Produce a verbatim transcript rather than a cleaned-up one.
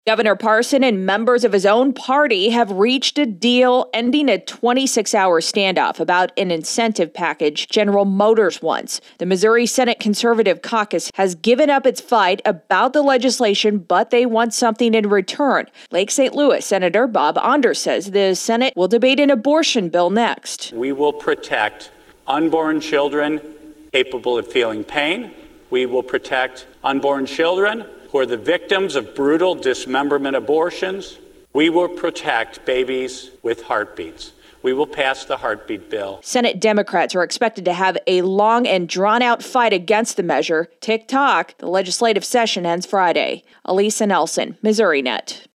Governor Parson and members of his own party have reached a deal ending a twenty-six hour standoff about an incentive package General Motors wants. The Missouri Senate Conservative Caucus has given up its fight about the legislation, but they want something in return. Lake Saint Louis Senator Bob Onder says the Senate will debate an abortion bill next. We will protect unborn children capable of feeling pain. We will protect unborn children who are the victims of brutal dismemberment abortions. We will protect babies with heartbeats. We will pass the heartbeat bill. Senate Democrats are expected to have a long and drawn-out fight against the measure. Tick-tock, the legislative session ends Friday. Elisa Nelson, Missouri Net.